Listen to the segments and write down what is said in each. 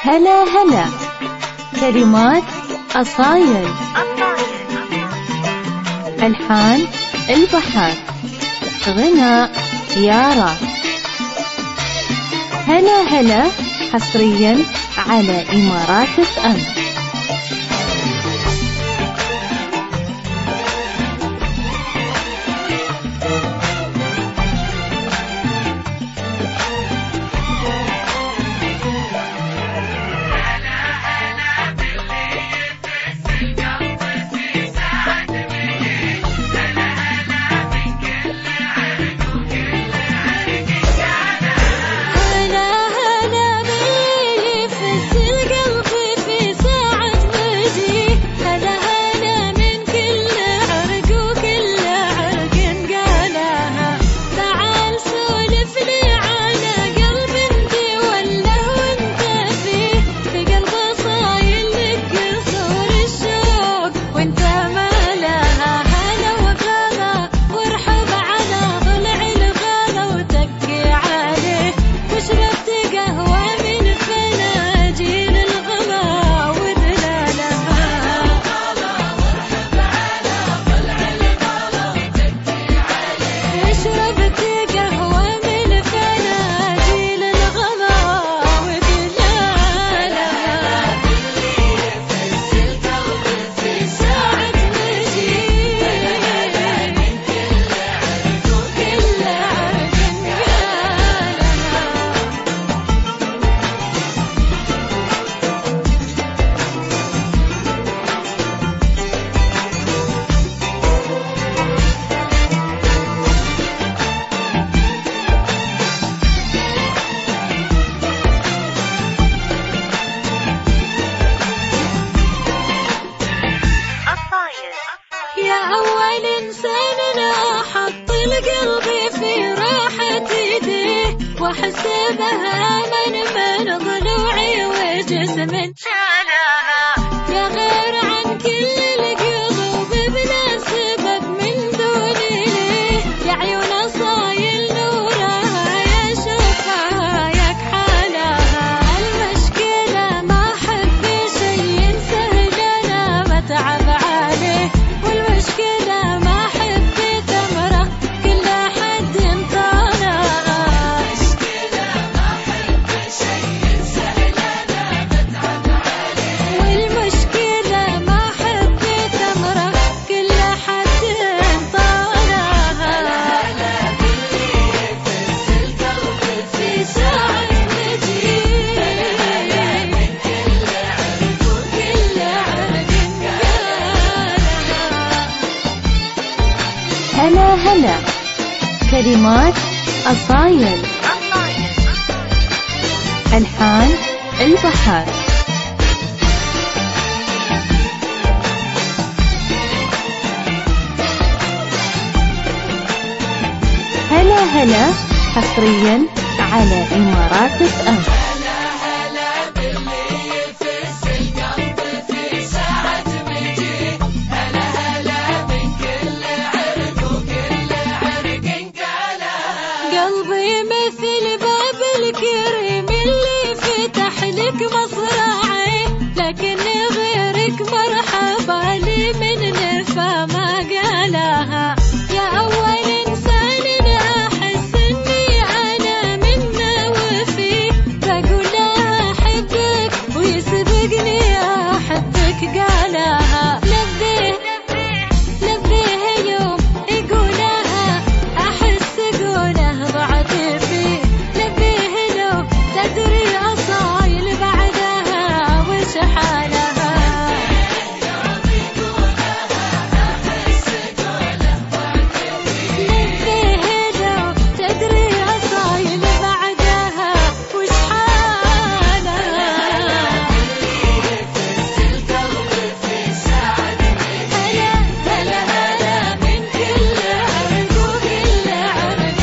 هلا هلا. كلمات أصايل. ألحان البحر. غناء يارا. هلا هلا حصريا على إمارات FM. يا أول إنسان أنا أحط القلب في راحة يديه وأحس بها من ضلوعي وجسم شالها يا غير عن كل القلوب بلا سبب من دوني ليه يا عيون صايل نورها يا شوفها يا كحالها المشكلة ما أحب شي سهل أنا بتعب عليه والمشكلة ما أحب تمره كل حد طالع مشكلة ما أحب شي سهل أنا بتعب عليه والمشكلة ما أحب تمره كل حد طالع هلا باللي يفز القلب في ساعة مجيء من كل عرق وكل عرق هلا هلا. كلمات أصايل. ألحان البحر. هلا هلا حصريا على إمارات FM. قلبي مثل باب الكريم اللي فتح لك مصراعي لكن غيرك مرحبا لي من نفا ما قالها يا أول إنسان أحس إني أنا منه وفيه بقول لها أحبك ويسبقني أحبك قالها لبيه يوم يقولها أحس قوله بعد فيه لبيه لو تدري أصايل بعدها وش حالها لبيه لو تدري أصايل بعدها وش حالها هلا هلا من كل عرق وكل عرق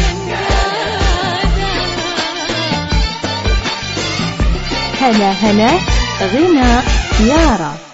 هلا هلا. غناء يارا.